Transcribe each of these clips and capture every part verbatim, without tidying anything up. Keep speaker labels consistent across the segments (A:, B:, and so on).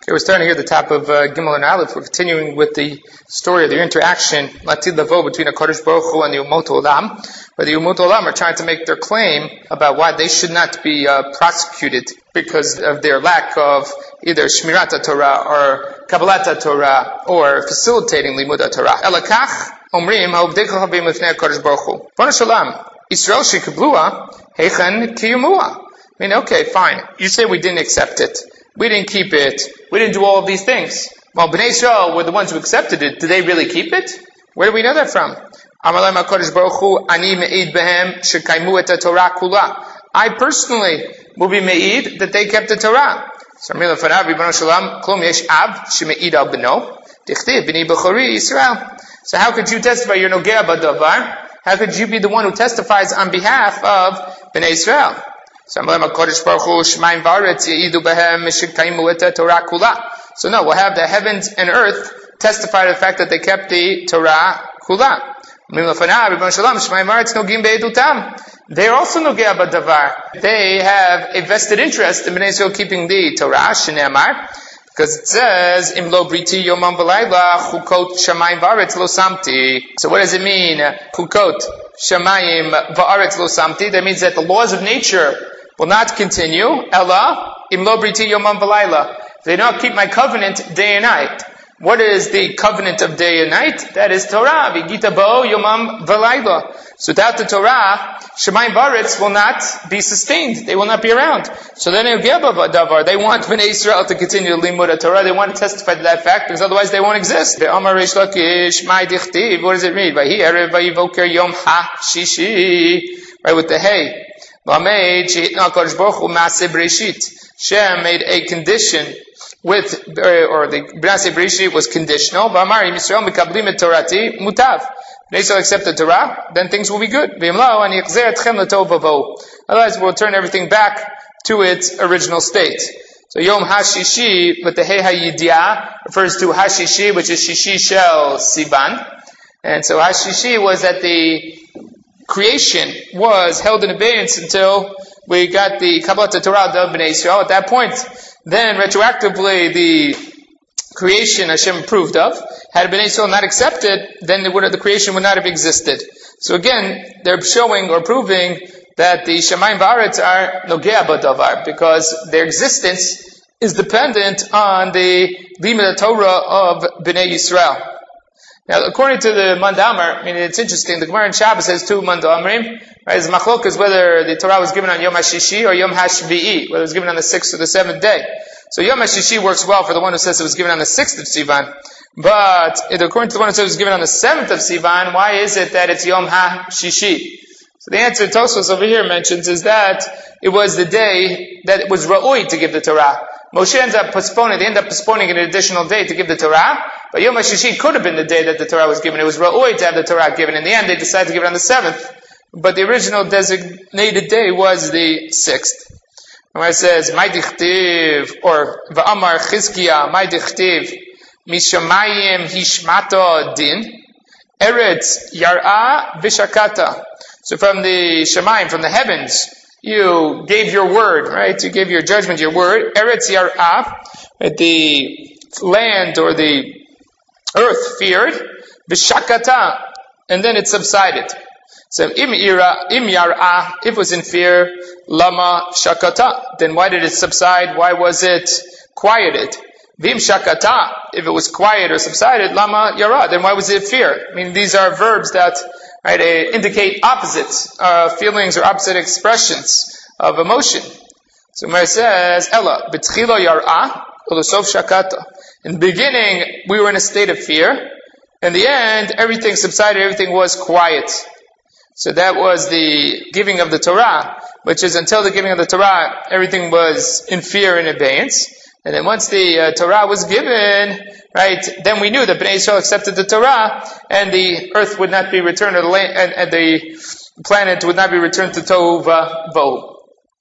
A: Okay, we're starting here at the top of uh, Gimel and Aleph. We're continuing with the story of the interaction, Latid Lavo, between a Kodesh Baruch Hu and the Umot Olam, where the Umot Olam are trying to make their claim about why they should not be uh, prosecuted because of their lack of either Shmirat Torah or Kabbalat Torah or facilitating Limud Torah. Elakach Omrim Ha'ovdecha Habim Lifnei Kodesh Baruch Hu. B'nai Shalom, Yisrael Shekablua Heichen Kiyumua. I mean, okay, fine. You say we didn't accept it. We didn't keep it. We didn't do all of these things. Well, Bnei Israel were the ones who accepted it. Did they really keep it? Where do we know that from? I personally will be me'id that they kept the Torah. So how could you testify? You're nogea b'davar. How could you be the one who testifies on behalf of Bnei Israel? So no, we'll have the heavens and earth testify to the fact that they kept the Torah kula. They are also nogea b'davar. They have a vested interest in Bnei Israel keeping the Torah, Shneamar, because it says, Im lo briti yomam v'layla chukot shamayim v'aretz lo samti. So what does it mean? Chukot shamayim v'aretz lo samti. That means that the laws of nature will not continue. Ella, im lo briti yomam v'layla. They don't keep my covenant day and night. What is the covenant of day and night? That is Torah. V'gita bo yomam v'layla. So without the Torah, Shemayim V'aretz will not be sustained. They will not be around. So then they want Bnei Israel to continue to limud Torah. They want to testify to that fact because otherwise they won't exist. What does it read? Right, with the hey. Shem made a condition with, or the Bnei Bereshit was conditional. Otherwise Israel accept the Torah, then things will be good. Otherwise we'll turn everything back to its original state. So Yom HaShishi, with the Hey HaYidiyah, refers to HaShishi, which is Shishi Shel Sivan. And so HaShishi was that the creation was held in abeyance until we got the Kabbalat Torah of Bnei Israel. At that point, then retroactively the creation Hashem approved of. Had Bnei Israel not accepted, then it would have, the creation would not have existed. So again, they're showing or proving that the Shemayim V'aretz are nogea b'davar, because their existence is dependent on the Limud Torah of Bnei Yisrael. Now, according to the Mandamar, I mean, it's interesting, the Gemara in Shabbos has two Mandamrim, right? It's machlokas whether the Torah was given on Yom HaShishi or Yom HaShvi'i, whether it was given on the sixth or the seventh day. So Yom HaShishi works well for the one who says it was given on the sixth of Sivan. But according to the one who says it was given on the seventh of Sivan, why is it that it's Yom HaShishi? So the answer Tosfos over here mentions is that it was the day that it was Ra'ui to give the Torah. Moshe ends up postponing, they end up postponing an additional day to give the Torah, but Yom HaShishi could have been the day that the Torah was given. It was Ra'ui to have the Torah given. In the end, they decided to give it on the seventh. But the original designated day was the sixth. When it says, "My dichtiv," or "Va'amar Chizkiya," "My dichtiv," "Mishamayim hishmata din," "Eretz yar'a v'shakata." So from the Shemayim, from the heavens, you gave your word, right? You gave your judgment, your word. Eretz yar'a, right? The land or the earth feared, v'shakata, and then it subsided. So im ira, im yar'a, if it was in fear, lama shakata, then why did it subside? Why was it quieted? Vim shakata, if it was quiet or subsided, lama yara, then why was it fear? I mean, these are verbs that, right, uh, indicate opposites, uh, feelings or opposite expressions of emotion. So when it says, Ella, b'tchilo yar'a, ulosof shakata. In the beginning, we were in a state of fear. In the end, everything subsided, everything was quiet. So that was the giving of the Torah, which is until the giving of the Torah, everything was in fear and abeyance. And then once the uh, Torah was given, right, then we knew that Bnei Israel accepted the Torah, and the earth would not be returned to the land, and, and the planet would not be returned to Tohu Va'bohu.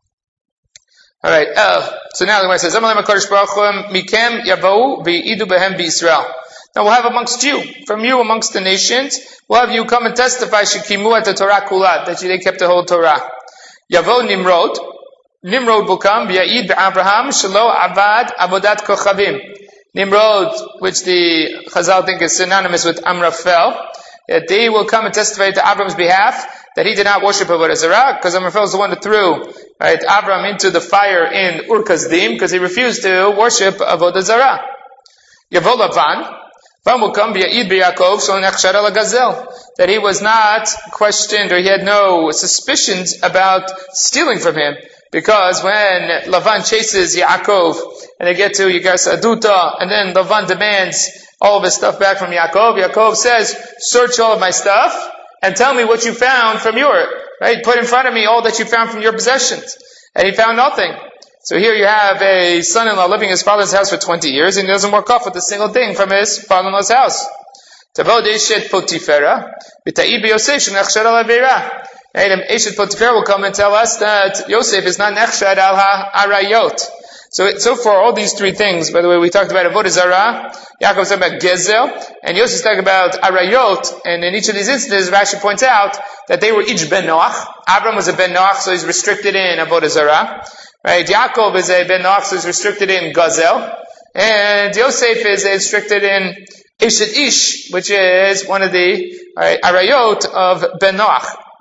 A: Alright, uh, so now the Gemara says, Amalem HaKadosh Baruch Hu, Mikem Yavou V'idu Behem B'Yisrael. Now we'll have amongst you, from you amongst the nations, we'll have you come and testify, Shekimu at the Torah Kulat, that they kept the whole Torah. Yavo Nimrod, Nimrod will come, V'ya'id B'Avraham, Shelo Avad Avodat Kochavim. Nimrod, which the Chazal think is synonymous with Amraphel, that they will come and testify to Avram's behalf that he did not worship Avodah Zarah, because Amraphel is the one that threw right, Avram into the fire in Ur Kasdim, because he refused to worship Avodah Zarah. Yavo Lavan, Lavan will come v'ya'id b'Yaakov shelo nechshad ala gazel, that he was not questioned or he had no suspicions about stealing from him, because when Lavan chases Yaakov and they get to Yigas Aduta, and then Lavan demands all of his stuff back from Yaakov, Yaakov says, search all of my stuff and tell me what you found from your, right? Put in front of me all that you found from your possessions. And he found nothing. So here you have a son-in-law living in his father's house for twenty years and he doesn't walk off with a single thing from his father-in-law's house. Tavod Eshet Potifera, B'ta'id b'Yosef shenechshad al aveira. Eshet Potifera will come and tell us that Yosef is not nechshad al ha'arayot. So, so far, all these three things, by the way, we talked about Avodah Zarah, Yaakov was talking about Gezel, and Yosef is talking about Arayot, and in each of these instances, Rashi points out that they were each Ben Noach. Abram was a Ben Noach, so he's restricted in Avodah Zarah. Right? Yaakov is a Ben Noach, so he's restricted in Gazel. And Yosef is restricted in Eshet Ish, which is one of the right, Arayot of Ben Noach.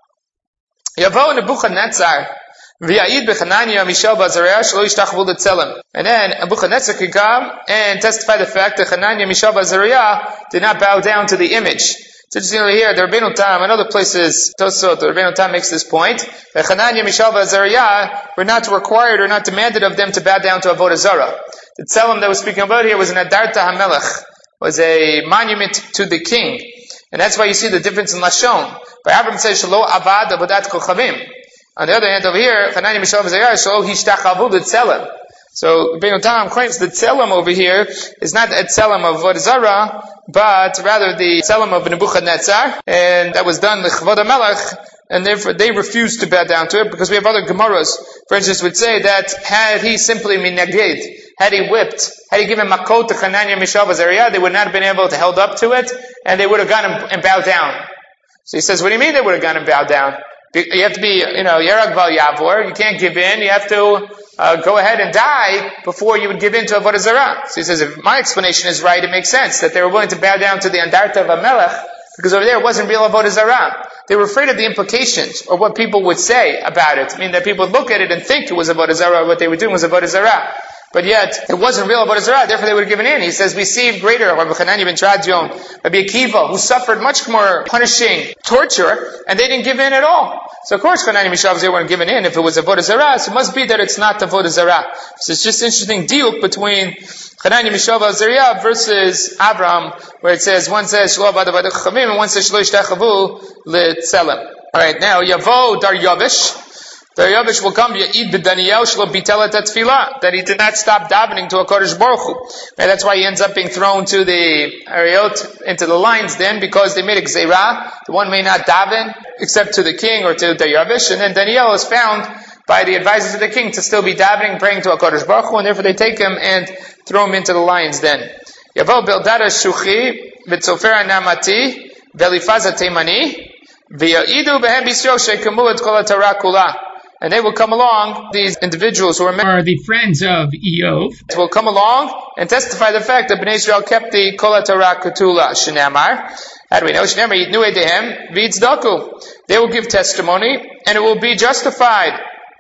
A: Yavo Nebuchadnezzar, V'ya'id b'Chananya Mishael b'Azariah shelo yishtachavu l'tzelem. And then Nebuchadnezzar could come and testify the fact that Chananya, Mishael b'Azariah did not bow down to the image. It's interesting over here, the Rabbeinu Tam and other places, Tosot, the Rabbeinu Tam makes this point, that Chananya, Mishael b'Azariah were not required or not demanded of them to bow down to Avodah Zarah. The tzelem that we're speaking about here was an Adarta HaMelech, was a monument to the king. And that's why you see the difference in Lashon. By Abraham says, Shelo avad avodat kochavim. On the other hand, over here, Chananya Mishael b'Azariah shelo hishtachavu l'tzelem. So Rabbeinu Tam claims the tzelem over here is not the tzelem of Avodah Zarah, but rather the tzelem of Nebuchadnezzar, and that was done with Chvod HaMelech, and therefore they refused to bow down to it, because we have other Gemaras, for instance, would say that had he simply minaged, had he whipped, had he given makot to Chananya Mishael b'Azariah, they would not have been able to held up to it, and they would have gone and bowed down. So he says, what do you mean they would have gone and bowed down? You have to be, you know, Yerag Val Yavor. You can't give in. You have to uh, go ahead and die before you would give in to Avodah Zarah. So he says, if my explanation is right, it makes sense that they were willing to bow down to the Andarta of Amelech, because over there it wasn't real Avodah Zarah. They were afraid of the implications, or what people would say about it. I mean, that people would look at it and think it was Avodah Zarah, what they were doing was Avodah Zarah. But yet, it wasn't real Avodah Zarah, therefore they would have given in. He says, we see greater, Rabbi Chananya ben Tradion, Rabbi Akiva, who suffered much more punishing torture, and they didn't give in at all. So of course, Chananya Mishael b'Azariah weren't given in if it was Avodah Zarah, so it must be that it's not Avodah Zarah. So it's just interesting diuk between Chananya Mishael b'Azariah versus Abraham, where it says, one says, Shelo avad avodat kochavim, and one says, Shelo yishtachavu l'tzelem. Alright, now, Yavo Daryavish, Daryavish will come, Ya'id b'Daniel shelo bitelet tefillah, that he did not stop davening to a Kodesh Baruch Hu. And that's why he ends up being thrown to the Ariot, into the lions then, because they made a gzeirah. The one may not daven, except to the king or to Daryavish. And then Daniel is found by the advisors of the king to still be davening, praying to a Kodesh Baruch Hu, and therefore they take him and throw him into the lions then. Yavo Bildad Shuchi, v'Tzofer Namati, v'Elifaz Teimani, v'Ya'idu b'hem B'Yisrael she'kamu et kol ha'Torah kula. And they will come along, these individuals who are, are the friends of Eov, will come along and testify the fact that Bnei Israel kept the Kol HaTorah Ketula, Shenamar. How do we know? Shenamar Yitnu Edehem V'Yitzdaku. They will give testimony, and it will be justified.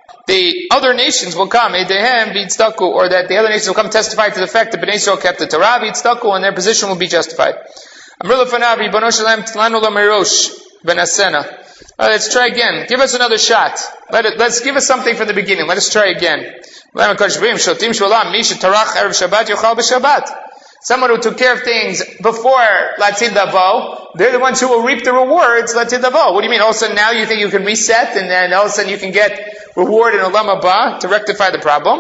A: The other nations will come, Edehem V'Yitzdaku, or that the other nations will come testify to the fact that Bnei Israel kept the Torah V'Yitzdaku, and their position will be justified. Amr Lefanav Ribono Shalem Tlanu Lo Merosh Benasena. Uh, let's try again. Give us another shot. Let it, let's give us something from the beginning. Let us try again. Someone who took care of things before Latid Lavo, they're the ones who will reap the rewards Latid Lavo. What do you mean? All of a sudden now you think you can reset and then all of a sudden you can get reward in Olam Haba to rectify the problem?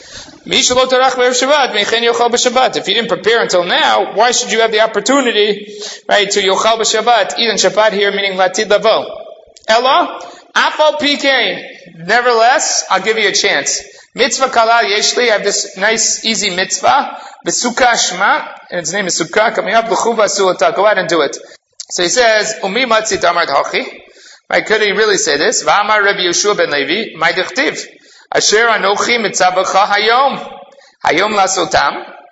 A: If you didn't prepare until now, why should you have the opportunity, right, to Yochal b'Shabbat, eat on Shabbat here, meaning Latid Lavo? Ella, Afal Pikein. Nevertheless, I'll give you a chance. Mitzvah Kalal Yeshli, I have this nice, easy mitzvah. Besukkah Shema, and its name is Sukkah, coming up, L'chuva Su'ota. Go out and do it. So he says, Umi Matzit Amar Hachi. Right, could he really say this? V'amar Rabbi Yeshua ben Levi, Mai Dichtiv. Asher Anochi Mitzabacha Hayom. Hayom Lasotam.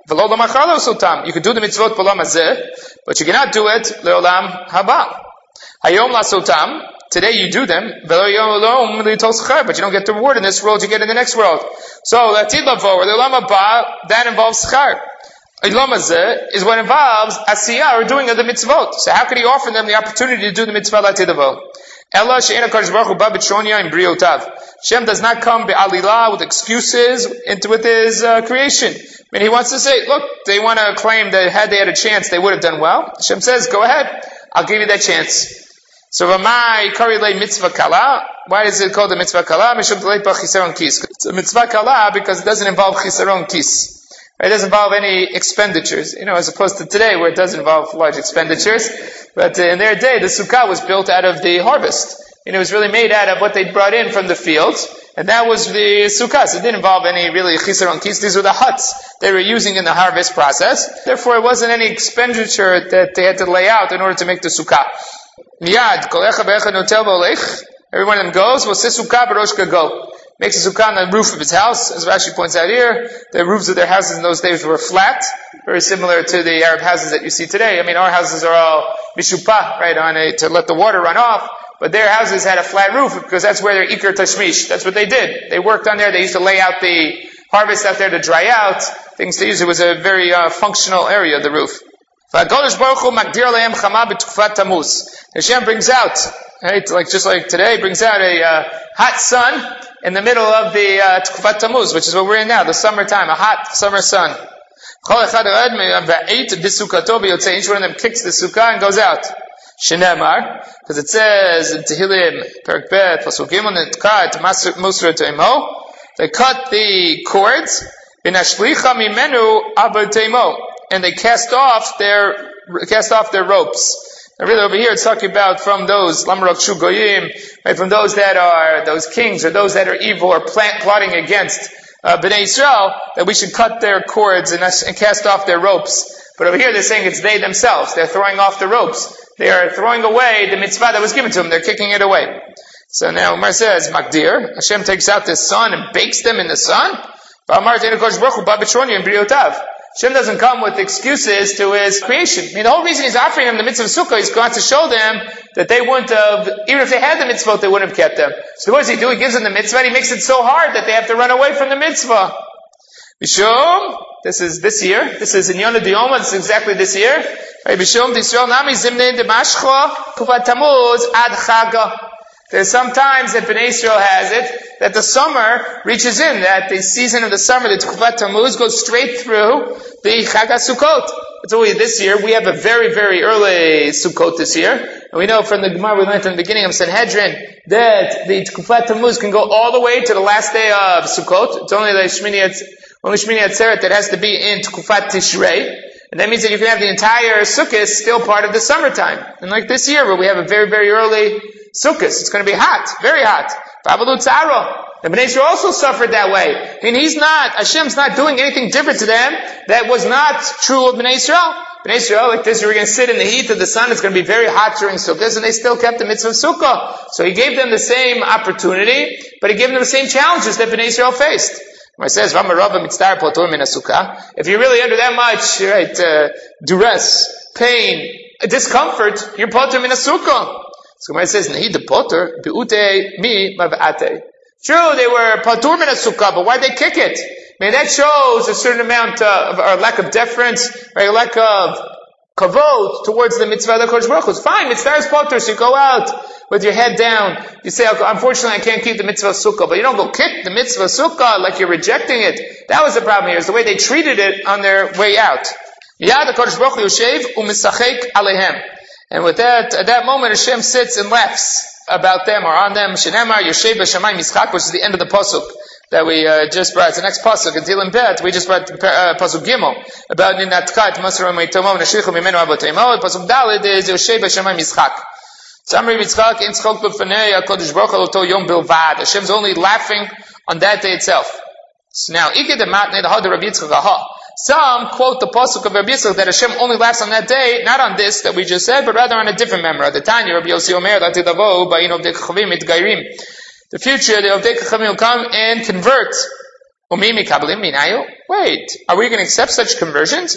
A: You could do the mitzvot b'olam hazeh, but you cannot do it le'olam haba. Hayom lasotam. Today you do them, but you don't get the reward in this world, you get in the next world. So, l'atid lavo, or le'olam haba, that involves schar. Olam hazeh is what involves asiyah, or doing of the mitzvot. So how could he offer them the opportunity to do the mitzvah l'atid lavo? Ella she'ena kadosh baruch hu ba b'tshonya in briotav. Hashem does not come be'alila with excuses into with his uh, creation. I mean, he wants to say, look, they want to claim that had they had a chance, they would have done well. Hashem says, go ahead, I'll give you that chance. So, Ramai karilei mitzvah kala. Why is it called a mitzvah kala? Mishum deleit ba chisaron kis. It's a mitzvah kala because it doesn't involve chisaron kis. It doesn't involve any expenditures, you know, as opposed to today where it does involve large expenditures. But in their day, the sukkah was built out of the harvest. And it was really made out of what they brought in from the fields. And that was the sukkah. So it didn't involve any really chisaron kis. These were the huts they were using in the harvest process. Therefore, it wasn't any expenditure that they had to lay out in order to make the sukkah. Miyad, kolecha be'echa notel v'olech. Every one of them goes, well, sukkah b'rosh go. Makes a sukkah on the roof of his house. As Rashi points out here, the roofs of their houses in those days were flat, very similar to the Arab houses that you see today. I mean, our houses are all mishupah, right, on a, to let the water run off. But their houses had a flat roof because that's where their ikar tashmish. That's what they did. They worked on there. They used to lay out the harvest out there to dry out. Things to use. It was a very uh, functional area, the roof. Hashem brings out, right, like just like today, brings out a uh, hot sun in the middle of the uh, T'kufat Tammuz, which is what we're in now, the summertime, a hot summer sun. Each one of them kicks the sukkah and goes out. Shenemar, because it says in Tehillim, Perek Bet, Pasuk Gimel, Netkat, Musra Teimo, they cut the cords, Binashlicha Mimenu Abel Teimo, and they cast off their cast off their ropes. Now really over here it's talking about from those Lamrak Shu Goyim, right, from those that are those kings or those that are evil or plant, plotting against uh, Bnei Yisrael, that we should cut their cords and, and cast off their ropes. But over here they're saying it's they themselves. They're throwing off the ropes. They are throwing away the mitzvah that was given to them. They're kicking it away. So now Umar says, Magdir, Hashem takes out the sun and bakes them in the sun. Hashem doesn't come with excuses to his creation. I mean, the whole reason he's offering them the mitzvah of sukkah is going to show them that they wouldn't have, even if they had the mitzvah, they wouldn't have kept them. So what does he do? He gives them the mitzvah and he makes it so hard that they have to run away from the mitzvah. Mishum, this is this year. This is in Yonah Dioma. This is exactly this year. Mishum D'Yisrael Nami Zimne Demashcha Kufat Tammuz Ad Chaga. There's sometimes that Bnei Yisrael has it, that the summer reaches in, that the season of the summer, the T'kufat Tammuz, goes straight through the Chag HaSukkot. It's only this year. We have a very, very early Sukkot this year. And we know from the Gemara we learned in the beginning of Sanhedrin that the T'kufat Tammuz can go all the way to the last day of Sukkot. It's only the Shmini only Shmini Atzeret that has to be in T'kufat Tishrei. And that means that you can have the entire Sukkot still part of the summertime. And like this year where we have a very, very early Sukkot, it's going to be hot, very hot. V'avalu tzaro. The Bnei Yisrael also suffered that way. I mean, he's not, Hashem's not doing anything different to them that was not true of Bnei Yisrael. Bnei Yisrael, like this, we're going to sit in the heat of the sun, it's going to be very hot during Sukkot, and they still kept the mitzvah of Sukkah. So he gave them the same opportunity, but he gave them the same challenges that Bnei Yisrael faced. When it says, if you're really under that much, right, uh, duress, pain, discomfort, you're potter min sukkah. So when it says, Nahi de potter, bi'ute mi mav'ate. True, they were potter min sukkah, but why'd they kick it? I mean, that shows a certain amount of, or lack of deference, or a lack of kavod towards the mitzvah of the Kodesh Baruch Hu. It's fine, mitzvah is potter, so you go out with your head down. You say, unfortunately, I can't keep the mitzvah of sukkah, but you don't go kick the mitzvah of sukkah like you're rejecting it. That was the problem here, is the way they treated it on their way out. Yad HaKadosh Baruch Hu yoshev u'misachek alehem. And with that, at that moment, Hashem sits and laughs about them or on them. Shenemar yoshev b'shamayim mischak, which is the end of the pasuk that we uh, just brought. It's the next pasuk in Tehillim Bet. We just brought uh, pasuk Gimel about ninatkat masra meitomo v'nashlichu mimenu avoteimo. Pasuk Daled is yoshev b'shamayim mischak. Samri mitzchak in tzchok b'fanei HaKadosh Baruch Hu l'to yom bilvad. Hashem's only laughing on that day itself. So now, iked matne the hod Rabbi Yitzchak aha. Some quote the pasuk of Rabbi Yitzchak that Hashem only laughs on that day, not on this that we just said, but rather on a different memra. The Tanya, Rabbi Yossi Omer, Latidavo, Ba'in Ovdei Kachavim, It Gairim. The future, the Ovdei Kachavim will come and convert Wait, are we going to accept such conversions?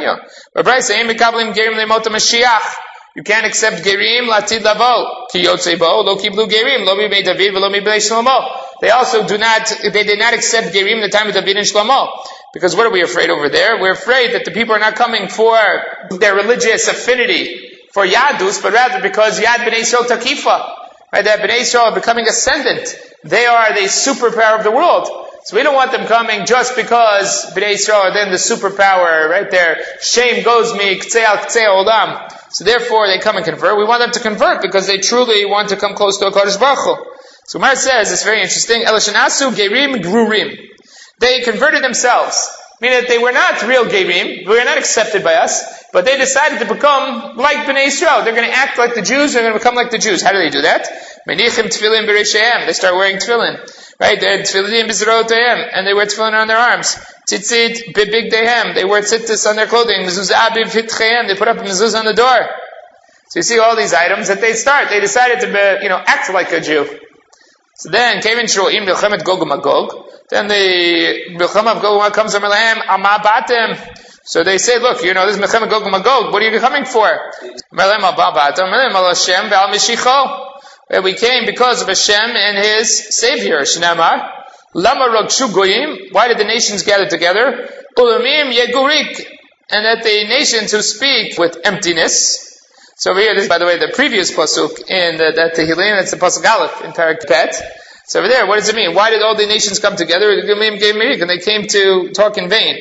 A: You can't accept gerim latid lavo. Ki yotzei bo lo kiblu gerim lo mi David v'lo mi bnei Shlomo. They also do not. They did not accept gerim in the time of David and Shlomo. Because what are we afraid over there? We're afraid that the people are not coming for their religious affinity for Yadus, but rather because Yad Bnei Yisrael Takifa. Right? That Bnei Yisrael are becoming ascendant. They are the superpower of the world. So we don't want them coming just because Bnei Yisrael are then the superpower, right there. Shame goes me, k'tzei al k'tzei olam. So therefore they come and convert. We want them to convert because they truly want to come close to HaKadosh Baruch Hu. So Umar says, it's very interesting, Elashanasu gerim grurim. They converted themselves. Meaning that they were not real gerim, they were not accepted by us, but they decided to become like Bnei Yisrael. They're going to act like the Jews, they're going to become like the Jews. How do they do that? Menichim tefillin b'reisheim. They start wearing tefillin. Right? They had tefillin b'zeroteim, and they wear tefillin on their arms. Tzitzit b'bigdehem. They wear tzitzis on their clothing. Mezuzah b'vitcheim. They put up a mezuzah on the door. So you see all these items that they start. They decided to be, you know, act like a Jew. So then, came in Shroim, Milchemet Gog Magog. Then the Milchemet Gog Magog comes to Melahem, Amma Batem. So they say, look, you know, this is Milchemet Gog Magog. What are you coming for? Melahem Abba Batem, Melahem Al Hashem, Ve'al Mishicho. We came because of Hashem and His Savior, Shnamar. Lama Ragshu Goyim. Why did the nations gather together? Ulamim Yegurik. And that the nations who speak with emptiness. So over here, this is, by the way, the previous pasuk in the, that Tehillim, that's the pasuk Aleph in Parak Pet. So over there, what does it mean? Why did all the nations come together? And they came to talk in vain.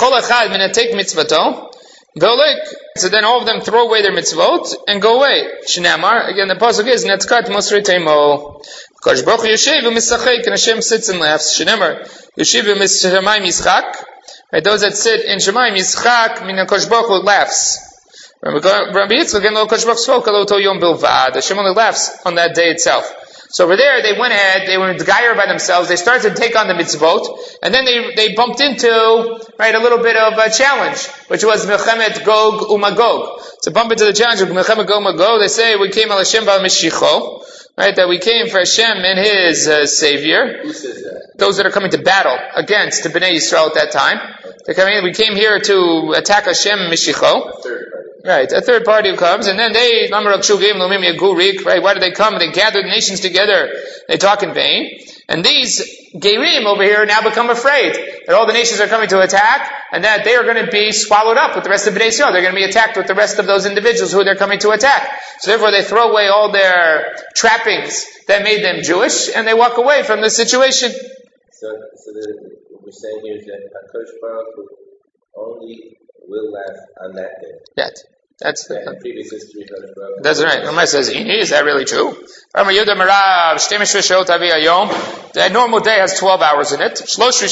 A: So then all of them throw away their mitzvot and go away. Shnamar, again, the pasuk is Netzkat Mosri Teimo. Kosh Baruch Yoshev u'Misachek, and Hashem sits and laughs. Shnamar, Yoshev u'Mishamayim Yischak. Right, those that sit in Shemayim Yischak, meaning Kosh Baruch Hu laughs. Rabbi Yitzchak and Kosh Baruch spoke Aloto Yom Bilvad. Hashem only laughs on that day itself. So over there, they went ahead, they were geyer by themselves, they started to take on the mitzvot, and then they they bumped into, right, a little bit of a challenge, which was Milchemet Gog Umagog. To bump into the challenge of Milchemet Gog Umagog, they say, we came al Hashem ba'al Meshicho, right, that we came for Hashem and His uh, Savior.
B: Who says that?
A: Those that are coming to battle against the Bnei Yisrael at that time. They're coming, we came here to attack Hashem and Meshicho. Right, a third party who comes, and then they, right, why do they come? They gather the nations together, they talk in vain, and these Gerim over here now become afraid that all the nations are coming to attack, and that they are going to be swallowed up with the rest of Bnei Yisrael. They're going to be attacked with the rest of those individuals who they're coming to attack. So therefore they throw away all their trappings that made them Jewish, and they walk away from the situation.
B: So, so the, what we're saying here is that HaKadosh Baruch Hu only will laugh on that day.
A: That. That's the,
B: yeah, previous history.
A: That's right. Ramai says, is that really true? The normal day has twelve hours in it.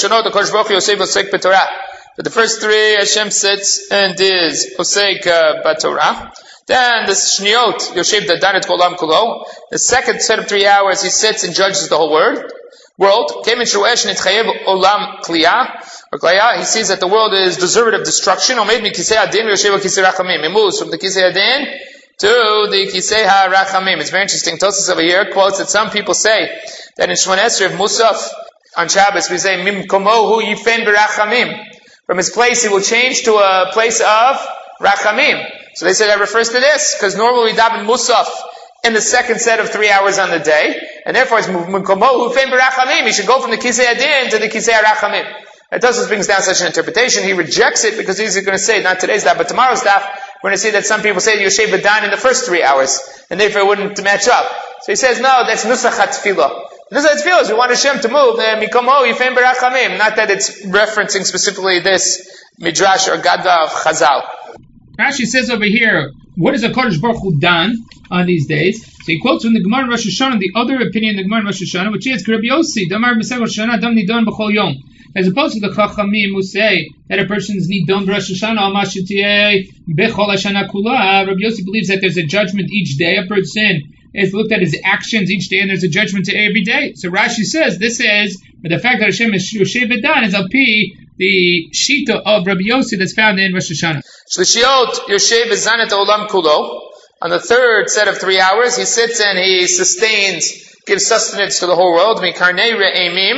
A: But the first three, Hashem sits and is Osek Batorah. Then the Shniot, Yoshev Dadanit Kolam Kulo. The second set of three hours, he sits and judges the whole world. World. Came in Shuesh Nitchayev Olam Kliyah. He sees that the world is deserved of destruction. He moves from the Kisei Adin to the Kisei HaRachamim. It's very interesting. Tosas over here quotes that some people say that in Shemon Esrei of Musaf on Shabbos we say Mimkomohu Yifen B'Rachamim. From his place he will change to a place of Rachamim. So they say that refers to this because normally we daven Musaf in the second set of three hours on the day, and therefore it's Mimkomohu Yifen B'Rachamim. He should go from the Kisei Adin to the Kisei HaRachamim. Tosfos brings down such an interpretation. He rejects it because he's going to say, not today's daf, but tomorrow's daf, we're going to see that some people say Yoshev V'dan in the first three hours, and therefore it wouldn't match up. So he says, no, that's Nusach HaTfilah. Nusach HaTfilah is we want Hashem to move, Mikomo Yifem B'Rachamim, not that it's referencing specifically this Midrash or Gadda of Chazal.
C: Rashi says over here, what is a Kodesh Baruch Hu done on these days? So he quotes from the Gemara in Rosh Hashanah, the other opinion in the Gemara in Rosh Hashanah, which is Rabbi Yossi, Damar B'Seh Rosh Hashanah, Dam Nidon B'chol Yom. As opposed to the Chachamim who say that a person's nidon b'Rosh Hashanah al mashitiyeh bechol hashana kula. Rabbi Yossi believes that there's a judgment each day. A person is looked at his actions each day, and there's a judgment to every day. So Rashi says this is the fact that Hashem is Yoshev V'dan is al pi the shita of Rabbi Yossi that's found in Rosh Hashanah.
A: Shlishiot Yoshev V'zanet olam kulo. On the third set of three hours, he sits and he sustains, gives sustenance to the whole world. Mikarnei re'emim.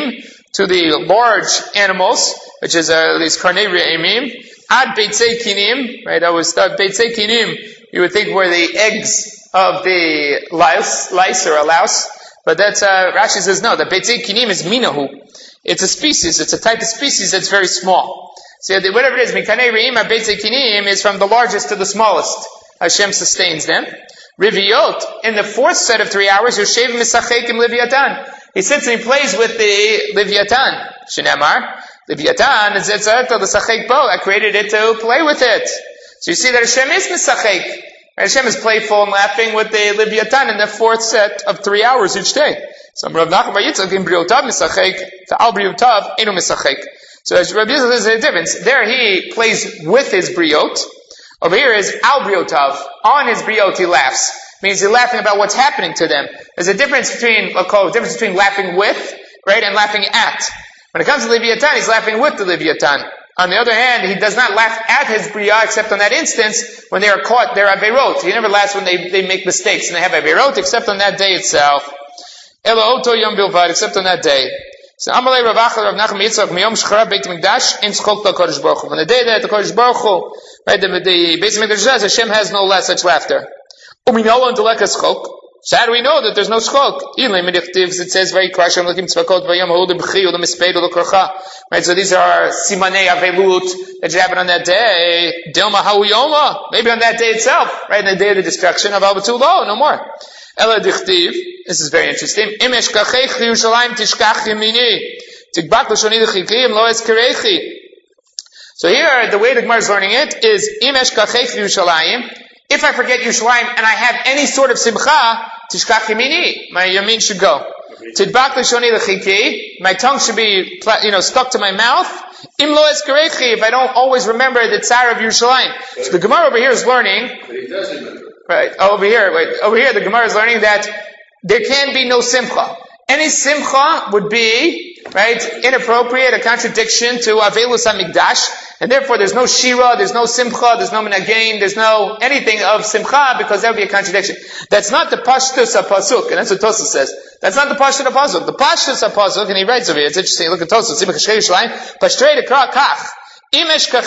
A: to the large animals, which is uh, these karnei re'emim, ad beitzei kinim, right? I was thought beitzei kinim, you would think were the eggs of the lice, lice or a louse, but that's uh, Rashi says no. The beitzei kinim is minahu. It's a species. It's a type of species that's very small. So whatever it is, mikanei re'im ad beitzei kinim is from the largest to the smallest. Hashem sustains them. Riviot, in the fourth set of three hours, Yoshev Misachek im Leviatan. He sits and he plays with the Leviatan. Shinamar, Leviatan is Zetzat l'Sachek bo. I created it to play with it. So you see that Hashem is Misachek. Hashem is playful and laughing with the Leviatan in the fourth set of three hours each day. So Rav Nachman bar Yitzchak im Briotav Misachek, Ta'al Briotav Enu Misachek. So as Rabbi Yitzchak, there's a difference. There he plays with his briot. Over here is al briotav. On his briot he laughs. Means he's laughing about what's happening to them. There's a difference between, I'll call it a difference between laughing with, right, and laughing at. When it comes to Leviatan, he's laughing with the Leviatan. On the other hand, he does not laugh at his bria except on that instance when they are caught, they're averot. He never laughs when they, they make mistakes and they have averot except on that day itself. Elo oto yom bilvad, except on that day. So Amalei Rav Acha Rav Nachman Yitzchak miyom shecharav Beit Mikdash in schok la Kodesh Baruch Hu. On the day that the Kodesh Baruch Hu, right, the, the Beit Mikdash says Hashem has no less such laughter. Uminola and deleka schok. So how do we know that there's no schok? Ilay medichtiv, it says very krasham looking tzvakot vayam hod b'chi ul misped ul korcha. Right, so these are simanei avelut that should happen on that day. Dilma hauyoma, maybe on that day itself, right, in the day of the destruction of Albatullah, no more. Ela dichtiv. This is very interesting. Im eshkachech Yerushalayim tishkach yemini. Tigbak l'shoni l'chikim lo eskerechi. So here, the way the Gemara is learning it is Im eshkachech Yerushalayim. If I forget Yerushalayim and I have any sort of simcha, tishkach yemini. My yamin should go. Tigbak l'shoni l'chiki. My tongue should be, you know, stuck to my mouth. Im lo eskerechi. If I don't always remember the tsar of Yerushalayim. So the Gemara over here is learning.
B: But he does remember.
A: Right, over here, wait, over here the Gemara is learning that there can be no simcha. Any simcha would be, right, inappropriate, a contradiction to Avelus HaMikdash, and therefore there's no shira, there's no simcha, there's no menagain, there's no anything of simcha, because that would be a contradiction. That's not the pashtus HaPasuk, and that's what Tosfos says. That's not the pashtus HaPasuk. The pashtus HaPasuk, and he writes over here, it's interesting, look at Tosfos, Pashtei Dekra Kach. I will sing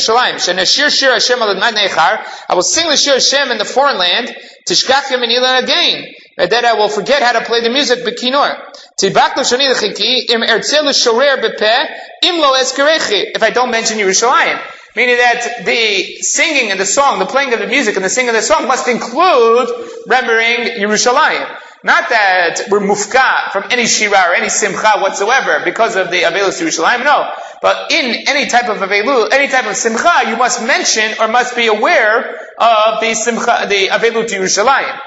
A: the Shir Hashem in the foreign land, again, and then I will forget how to play the music, if I don't mention Yerushalayim. Meaning that the singing and the song, the playing of the music and the singing of the song must include remembering Yerushalayim. Not that we're mufka from any shira or any simcha whatsoever because of the Avelus Yerushalayim, no. But in any type of Avelu, any type of simcha, you must mention or must be aware of the simcha, the Avelus Yerushalayim.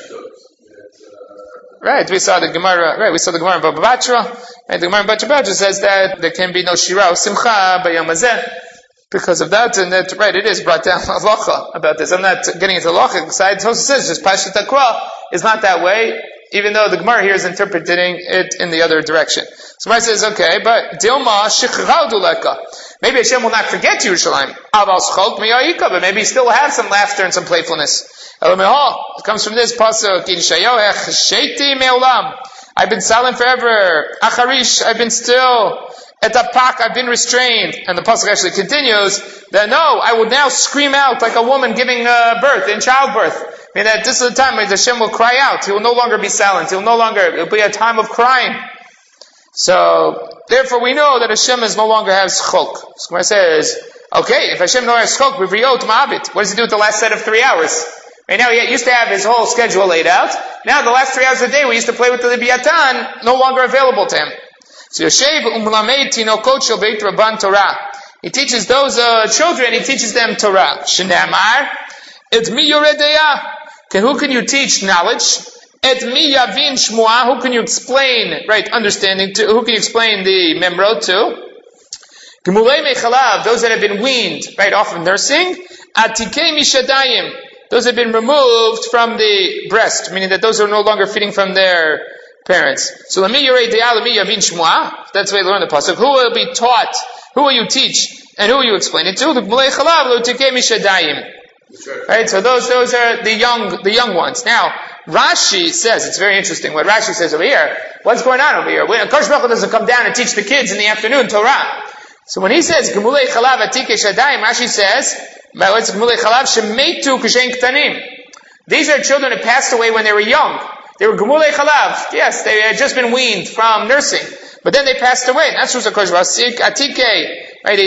A: Right, we saw the Gemara, right, we saw the Gemara in Baba Batra, and the Gemara in Baba Batra says that there can be no shira or simcha by Yom Hazeh. Because of that, and that, right, it is brought down halacha about this. I'm not getting into halacha, because it also says just Pashat Akra is not that way, even though the Gemara here is interpreting it in the other direction. So Gemara says, okay, but Dilma Shichral Duleka. Maybe Hashem will not forget Yerushalayim. Aval Schok Miyayika, but maybe he still will have some laughter and some playfulness. It comes from this pasuk, in Shayoech Sheiti Me'olam. I've been silent forever. Acharish, I've been still. At the pak, I've been restrained. And the pasuk actually continues that no, I will now scream out like a woman giving uh, birth, in childbirth. I mean that this is the time when Hashem will cry out. He will no longer be silent. He will no longer, it will be a time of crying. So, therefore we know that Hashem is no longer has chok. So Gemara says, okay, if Hashem no longer has chok, b'vriyot ma'abit. What does he do with the last set of three hours? Right now he used to have his whole schedule laid out. Now the last three hours of the day we used to play with the Leviatan, no longer available to him. So Yoshev umlamed tinokot shel beit Rabban Torah. He teaches those uh, children, he teaches them Torah. Shnamar, et mi yoredeyah. Who can you teach knowledge? Et mi yavin shmuah. Who can you explain, right, understanding to? Who can you explain the memrot to? Gemulei mechalav, those that have been weaned, right, off of nursing. Atikei mishadayim, those that have been removed from the breast, meaning that those are no longer feeding from their parents. So lami yorei deyah, lami yavin shmuah. That's the way they learn the pasuk. Who will be taught? Who will you teach? And who will you explain it to? The gemulei chalav lo tikei mishadayim. Right, so those those are the young the young ones. Now, Rashi says, it's very interesting what Rashi says over here. What's going on over here? When Kodesh Baruch Hu doesn't come down and teach the kids in the afternoon Torah. So when he says, Gemulei Chalav Atike Shadayim, Rashi says, Gemulei Chalav Shemetu Kshen Ktanim. These are children who passed away when they were young. They were Gemulei Chalav. Yes, they had just been weaned from nursing. But then they passed away. That's what's Kodesh Baruch Hu. Atike. Right,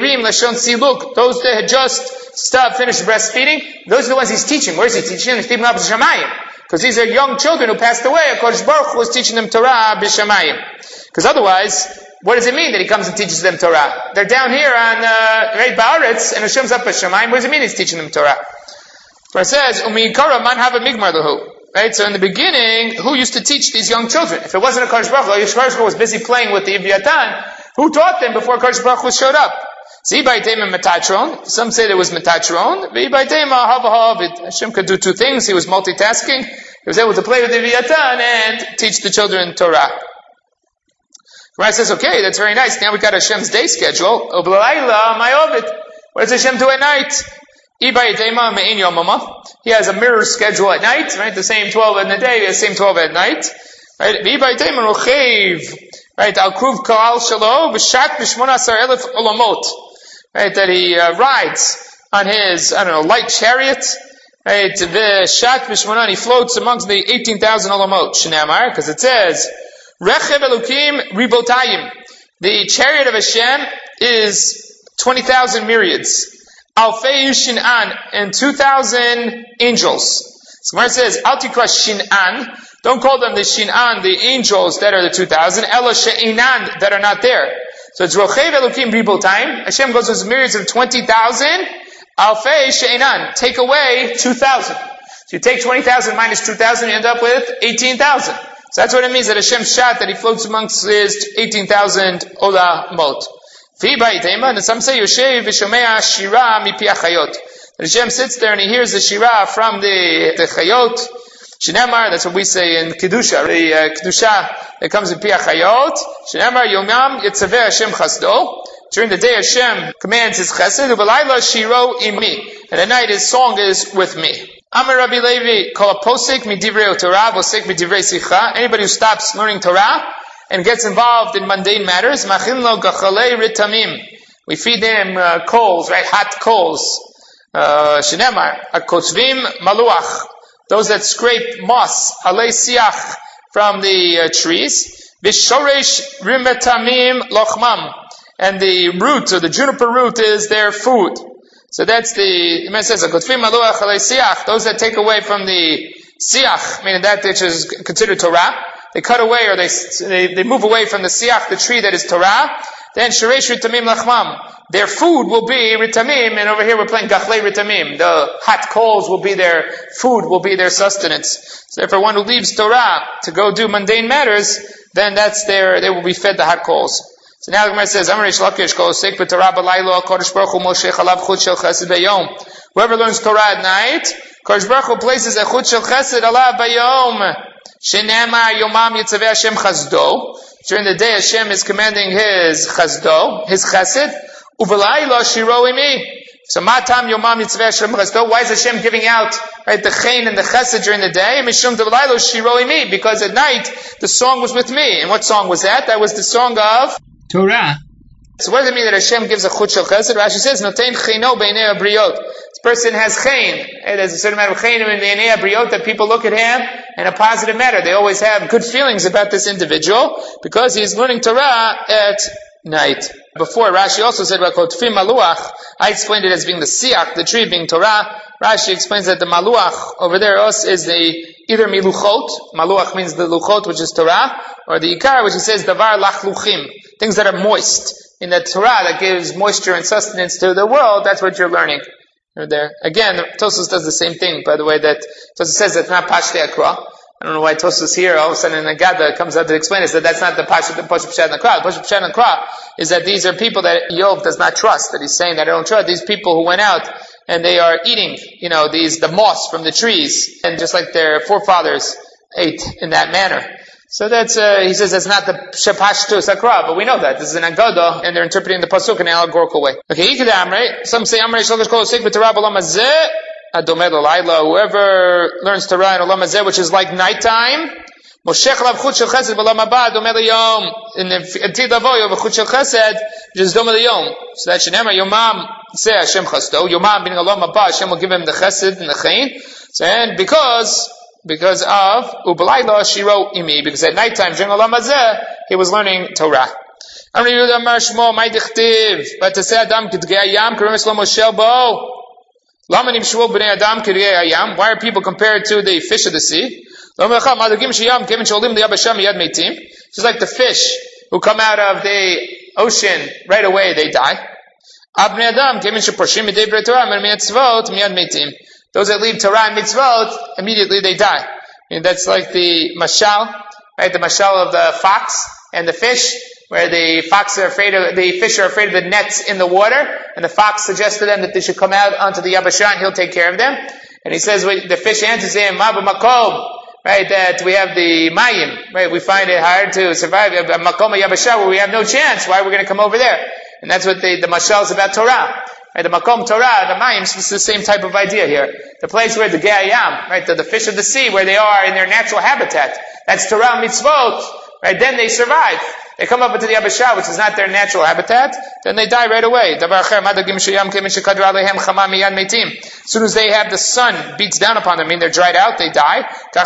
A: those that had just stopped, finished breastfeeding, those are the ones he's teaching. Where is he teaching? He's teaching them B'Shamayim. Because these are young children who passed away. HaKadosh Baruch Hu was teaching them Torah B'Shamayim. Because otherwise, what does it mean that he comes and teaches them Torah? They're down here on, uh, right, Ba'aretz, and Hashem's up B'Shamayim. What does it mean he's teaching them Torah? So it says, U'mi'ikara man hava migmar lahu. Right, so in the beginning, who used to teach these young children? If it wasn't HaKadosh Baruch Hu, HaKadosh Baruch Hu was busy playing with the Ivyatan. Who taught them before Kodesh Baruch Hu showed up? Some say there was Metatron. Hashem could do two things. He was multitasking. He was able to play with the Leviathan and teach the children Torah. Gemara says, okay, that's very nice. Now we got Hashem's day schedule. What does Hashem do at night? He has a mirror schedule at night, right? The same twelve in the day, the same twelve at night. Right? Right, Al-Kruv Ka'al Shalo, B'Shat B'Shmona Asar Elef Olamot. Right, that he uh, rides on his, I don't know, light chariot. Right, B'Shat B'Shmona, and he floats amongst the eighteen thousand Olamot. Shnamar, because it says, Rechev Elukim Ribotayim. The chariot of Hashem is twenty thousand myriads. Alfei Shin'an, and two thousand angels. So Gemara says, Al Tikra Shin'an, don't call them the Shin'an, the angels that are the two thousand, Ela She'inan, that are not there. So it's Rochev Elokim Ribotayim. Hashem goes with myriads of twenty thousand, Alfei She'inan, take away two thousand. So you take twenty thousand minus two thousand, you end up with eighteen thousand. So that's what it means that Hashem shot, that he floats amongst his eighteen thousand Olamot. And some say, Yoshev V'Shomea Shira Mipi Achayot. Hashem sits there and he hears the Shira from the, the Chayot. Shinamar, that's what we say in Kedusha, the uh, Kedusha that comes in Pi Achayot. Shinamar Yomam Yitzaveh Hashem Chasdo. During the day Hashem commands his chesed, U'Balayla Shiro Imi. And at night his song is with me. Amar Rabbi Levi, Kol Posek Midivrei Torah, Vosek Midivrei Sicha. Anybody who stops learning Torah and gets involved in mundane matters, Machin Lo Gachalei Ritamim. We feed them uh, coals, right? Hot coals. Shinamar, Hakotzvim Maluach. Those that scrape moss, alei siach, from the uh, trees, bishoresh rimetamim lochmam, and the root, or the juniper root, is their food. So that's the, it says, hakotzvim maluach alei siach, those that take away from the siach, meaning that which is considered Torah, they cut away, or they, they, they move away from the siach, the tree that is Torah, then shoresh ritamim lachmam, their food will be ritamim, and over here we're playing gachlei ritamim. The hot coals will be their food, will be their sustenance. So therefore one who leaves Torah to go do mundane matters, then that's their, they will be fed the hot coals. So now the Gemara says, Amar Reish Lakish, Kol Osek b'Torah b'Laylo, Kodesh Baruch Hu Moshe Chalav Chut Shel Chesed Bayom. Whoever learns Torah at night, Kodesh Baruch Hu places a Chut Shel Chesed Alav Bayom. Shenema Yomam Yitzaveh Hashem Chazdo. During the day Hashem is commanding his Chazdo, his Chesed. Uvelayla shiro imi. So matam yomam yitzveh Hashem chesed. Why is Hashem giving out, right, the chen and the chesed during the day? Mishum devalayla shiro imi. Because at night the song was with me. And what song was that? That was the song of
C: Torah.
A: So what does it mean that Hashem gives a chut shel chesed? Rashi says, notein cheno beinei abriot. This person has chen. There's a certain amount of chen in beinei abriot that people look at him in a positive manner. They always have good feelings about this individual because he's learning Torah at night. Before, Rashi also said about Kotfim Maluach. I explained it as being the Siach, the tree being Torah. Rashi explains that the Maluach over there us is the either Miluchot. Maluach means the Luchot, which is Torah, or the Ikar, which he says Davar Lachluchim, things that are moist. In the Torah that gives moisture and sustenance to the world, that's what you're learning. There. Again, Tosfos does the same thing, by the way, that Tosfos says that's not Pashtei Akra. I don't know why Tosfos here, all of a sudden in the Gada comes out to explain it, that that's not the Pashat, the Pashat Pshat Nakra. The Pashat Pshat Nakra is that these are people that Yov does not trust, that he's saying that I don't trust. These people who went out and they are eating, you know, these, the moss from the trees, and just like their forefathers ate in that manner. So that's, uh, he says that's not the Shapashtu Sakra, but we know that. This is an Agada, and they're interpreting the Pasuk in an allegorical way. Okay, Ikadam, right? Some say, Amrei Shlokash Kol Sik B'Torah B'Lam Hazeh, Adomed Laila, whoever learns Torah in Olam Hazeh, which is like nighttime, Moshech Lav Chut Shel Chesed B'Olam Haba, Adomed Yom, in the Atid Lavo, you have a Chut Shel Chesed, which is Adomed Yom. So that Shenema Yomam, say Hashem Chasto, Yomam being Olam Haba, Hashem will give him the Chesed and the Chayin. So, and because, because of, Ubalayla Shiro Imi, because at nighttime during Olam Hazeh, he was learning Torah. Amri Yehuda Amar Shmo, Mai Dichtiv, but to say Adam K'dgei Hayam, Karim Shlomo Shelbo, Lama Nimshvu B'nei Adam K'dgei Hayam, why are people compared to the fish of the sea? Just like the fish who come out of the ocean, right away they die. Those that leave Torah and mitzvot, immediately they die. And that's like the mashal, right? The mashal of the fox and the fish, where the fox are afraid of, the fish are afraid of the nets in the water, and the fox suggests to them that they should come out onto the Yabashah and he'll take care of them. And he says, the fish answers him, Mabu Makom, right, that we have the Mayim, right, we find it hard to survive, Makom Yabashah, where we have no chance, why are we going to come over there? And that's what the, the mashal is about Torah. Right, the Makom Torah, the Mayim, this is the same type of idea here. The place where the Ge'ayam, right, the, the fish of the sea, where they are in their natural habitat, that's Torah mitzvot, right, then they survive. They come up into the Yabashah, which is not their natural habitat, then they die right away. As soon as they have the sun beats down upon them, I mean they're dried out, they die.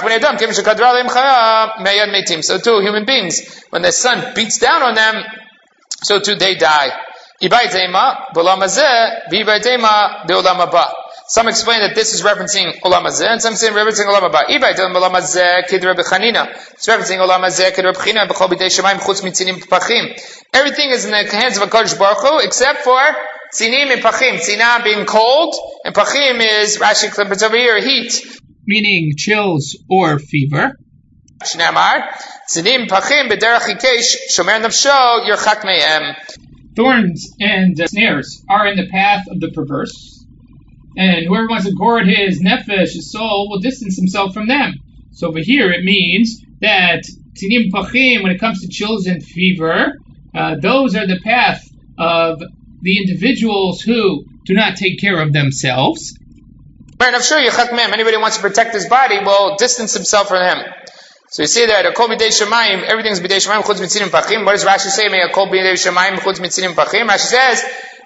A: So too, human beings, when the sun beats down on them, so too they die. Some explain that this is referencing Olam Hazeh, and some say referencing Olam Haba. It's referencing Olam Hazeh, everything is in the hands of HaKadosh Baruch Hu, except for Tzinim and Pachim. Tzina being cold, and Pachim is, Rashi clips over here, heat.
C: Meaning chills or fever.
A: Shnamar, Tzinim Pachim, B'derach Hikesh, Shomer Nafsho, Yerchak Me'em.
C: Thorns and uh, snares are in the path of the perverse. And whoever wants to guard his nefesh, his soul, will distance himself from them. So over here it means that tzinim pachim, when it comes to chills and fever, uh, those are the path of the individuals who do not take care of themselves.
A: Anybody who wants to protect his body will distance himself from him. So you see that Akol b'dei shemayim, everything's b'dei shemayim chutz mitzinim pachim. What does Rashi say? May Akol b'dei shemayim chutz mitzinim pachim. Rashi says,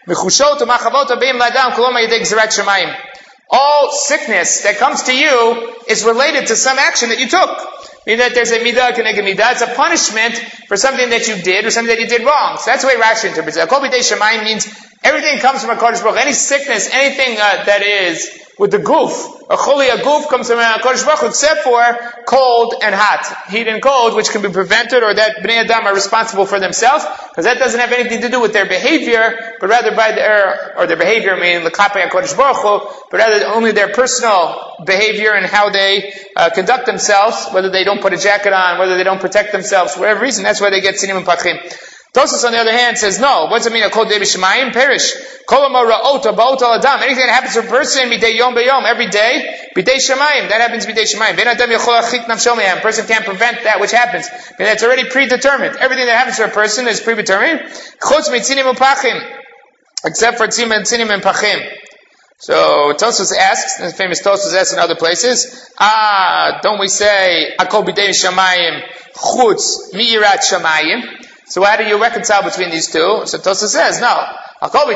A: all sickness that comes to you is related to some action that you took. Meaning that there's a midah keneged midah. It's a punishment for something that you did or something that you did wrong. So that's the way Rashi interprets it. Kol b'dei shemayim means everything comes from HaKadosh Baruch Hu. Any sickness, anything uh, that is with the goof, a choli, a goof comes from HaKadosh Baruch Hu, except for cold and hot. Heat and cold, which can be prevented, or that Bnei Adam are responsible for themselves, because that doesn't have anything to do with their behavior, but rather by their, or their behavior, meaning l'kapei HaKadosh Baruch Hu, but rather only their personal behavior and how they uh, conduct themselves, whether they don't put a jacket on, whether they don't protect themselves, for whatever reason, that's why they get sinim and pachim. Tosfos, on the other hand, says no. What does it mean? Kol dei b'shemayim perish. Kol ra'ot ba'ot al adam. Anything that happens to a person, midei yom b'yom, every day, b'dei shemayim. That happens b'dei shemayim. Ben adam yachol achik nafsho mehem. A person can't prevent that which happens. I mean, that's already predetermined. Everything that happens to a person is predetermined. Chutz mitzinim upachim, except for tzinim and pachim. So Tosfos asks, the famous Tosfos asks in other places, ah, don't we say akol b'dei shemayim chutz mi'irat shemayim? So how do you reconcile between these two? So Tosfos says, no. That's talking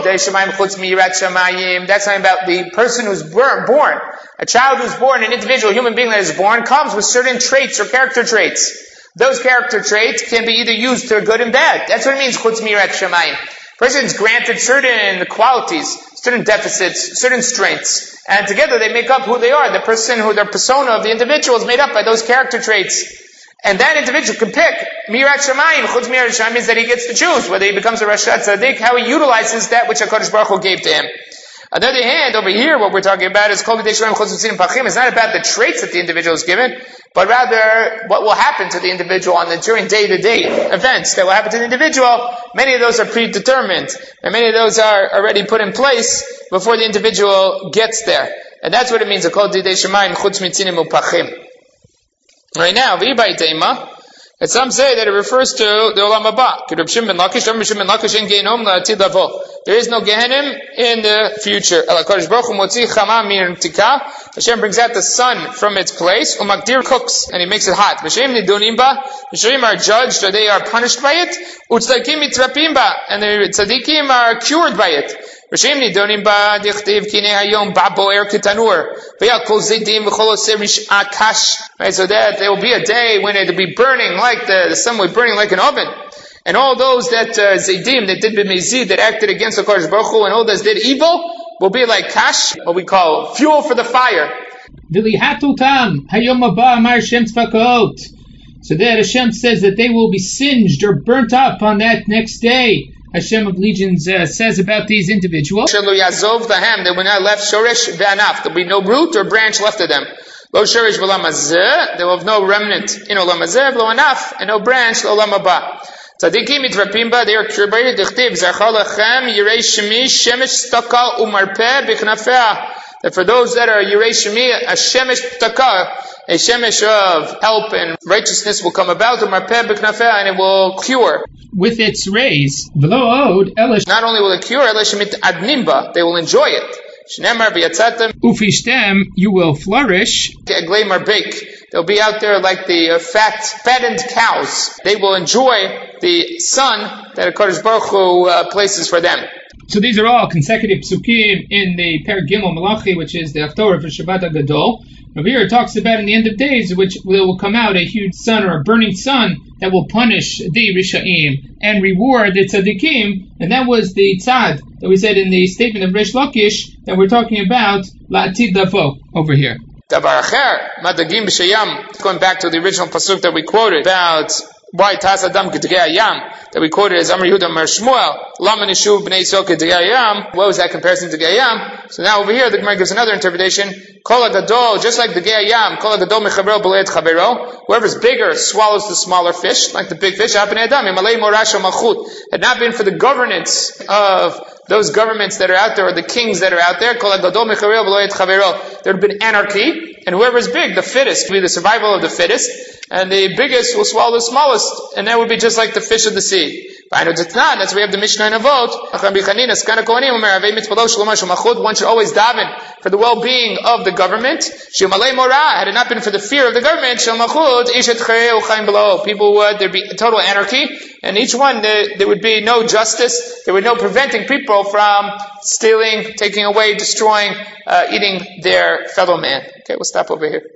A: about the person who's born. A child who's born, an individual, human being that is born, comes with certain traits or character traits. Those character traits can be either used for good and bad. That's what it means, chutz mirat shamayim. Person's granted certain qualities, certain deficits, certain strengths, and together they make up who they are. The person who, their persona of the individual is made up by those character traits. And that individual can pick mirat shamayim. Chutz mirat shamayim means that he gets to choose whether he becomes a rashat tzaddik, how he utilizes that which HaKadosh Baruch Hu gave to him. On the other hand, over here, what we're talking about is kol b'dei shemayim chutz mitzinim pachim. It's not about the traits that the individual is given, but rather what will happen to the individual on the during day-to-day events that will happen to the individual. Many of those are predetermined, and many of those are already put in place before the individual gets there. And that's what it means. Kol b'dei shemayim chutz mitzinim pachim. Right now, v'ibay teima, And some say that it refers to the Olam Haba. There is no Gehenim in the future. Hashem brings out the sun from its place, Umakdir cooks, and he makes it hot. Rishonim are judged, or they are punished by it. Utzdakim mitrapim ba, and the tzaddikim are cured by it. Rishonim nidonim ba, dichtiv kinei hayom ba boer kitanur, ve'akol zedim v'chol oseh rish'ah kash. Right, so that there will be a day when it will be burning like the, the sun will be burning like an oven. And all those that uh, zedim, that did b'mezid, that acted against the Kodesh Baruch Hu, and all those that did evil, will be like kash, what we call fuel for the fire.
C: So that Hashem says that they will be singed or burnt up on that next day. Hashem of Legions uh, says about these individuals.
A: They will not left shoresh ve'anaf. There will be no root or branch left of them. Lo shoresh v'olam hazeh. They will have no remnant in olam hazeh, v'lo anaf, and no branch olam haba. Tzadikim mitrapim ba, they are cured by it. Dichtiv zarcha lachem yirei shemi shemesh stakal umarpeh b'knafeh. That for those that are yirei shemi, a shemesh stakal, a shemesh of help and righteousness will come about, umarpeh b'knafeh, and it will cure
C: with its rays. V'lo od elish.
A: Not only will it cure, elishemit adnimba, they will enjoy it. Shnemar b'yatzatem
C: ufishtem, you will flourish.
A: Eglei marbek. They'll be out there like the uh, fat, fattened cows. They will enjoy the sun that HaKadosh Baruch Hu uh, places for them.
C: So these are all consecutive psukim in the Perek Gimel Malachi, which is the Haftorah for Shabbat HaGadol. Over here it talks about in the end of days, which will come out a huge sun or a burning sun that will punish the Rishaim and reward the Tzadikim. And that was the Tzad that we said in the statement of Reish Lakish that we're talking about La'atid Lavo over here.
A: Davar acher, madagim b'shayam. Going back to the original pasuk that we quoted about why Tas Adam Kedrei Hayam, that we quoted as Amar Yehuda Amar Shmuel, Lama Nishuv Bnei Yisrael Kedrei Hayam. What was that comparison to Kedrei Hayam? So now over here the Gemara gives another interpretation. Kol HaGadol, just like the Kedrei Hayam, Kol HaGadol Mechaber B'Lei Et Chavero. Whoever's bigger swallows the smaller fish, like the big fish. Hapnei Adam Imalei Morash Malchut. Had not been for the governance of those governments that are out there, or the kings that are out there, Kol HaGadol Mechaber B'Lei Et Chavero, there would have been anarchy. And whoever's big, the fittest, will be the survival of the fittest, and the biggest will swallow the smallest, and that would be just like the fish of the sea. That's why we have the Mishnah in Avot. One should always daven for the well-being of the government. Had it not been for the fear of the government, people would, there'd be total anarchy, and each one, there, there would be no justice, there would be no preventing people from stealing, taking away, destroying, uh, eating their fellow man. Okay, we'll stop over here.